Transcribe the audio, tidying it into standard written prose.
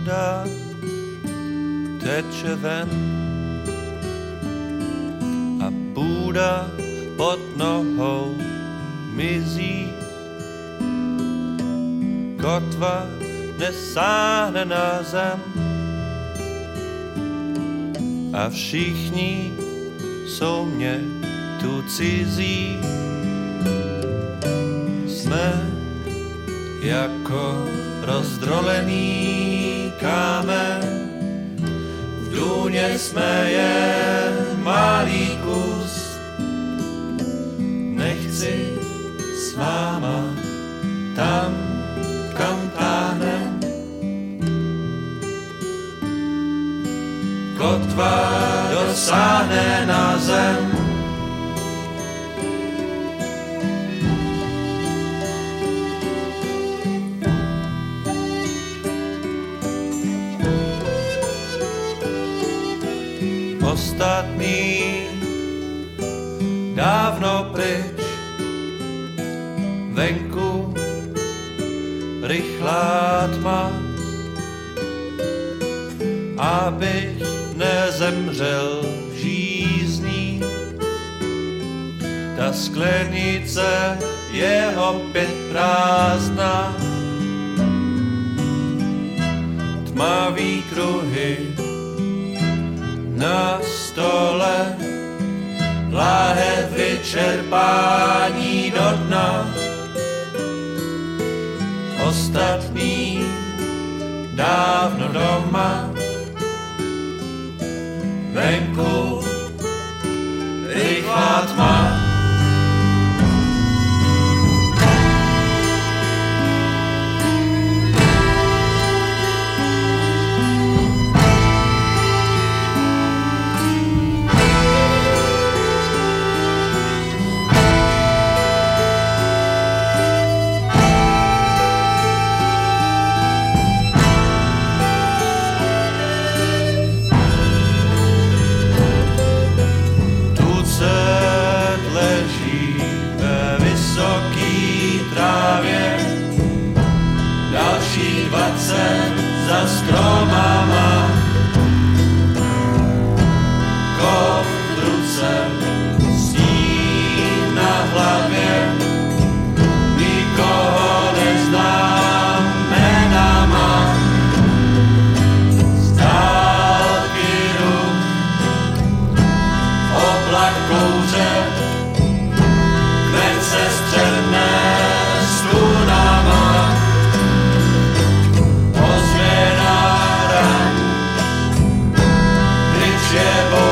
Voda teče ven a půda pod nohou mizí. Kotva nesáhne na zem a všichni jsou mě tu cizí. Jsme jako rozdrolený kámen, v důně jsme jen malý kus. Nechci s váma tam, kam táhnem. Kotva dosáhne na zem. Ostatní dávno pryč, venku rychlá tma, abych nezemřel žízní. Ta sklenice je opět prázdná, tmavý kruhy na stole, láhev vyčerpání do dna. Ostatní dávno doma, venku rychlá tma. Za stromama, kov v ruce, sníh na hlavě, nikoho neznám jménama. Z dálky ruch, oblak kouře, kmen se střetne s tunama. Yeah,